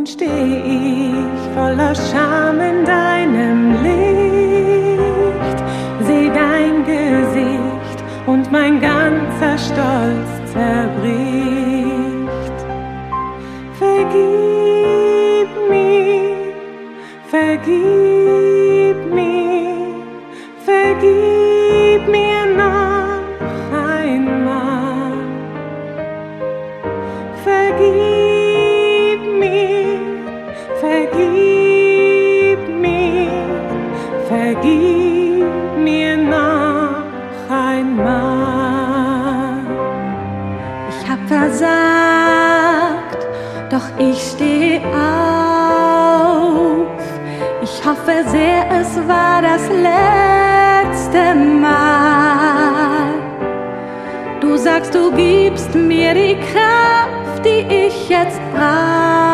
Nun steh ich voller Scham in deinem Licht, seh dein Gesicht und mein ganzer Stolz zerbricht. Vergib mir, vergib mir, vergib mir noch einmal. Vergib mir, vergib mir, vergib mir noch einmal. Ich hab versagt, doch ich steh auf. Ich hoffe sehr, es war das letzte Mal. Du sagst, du gibst mir die Kraft, die ich jetzt brauch.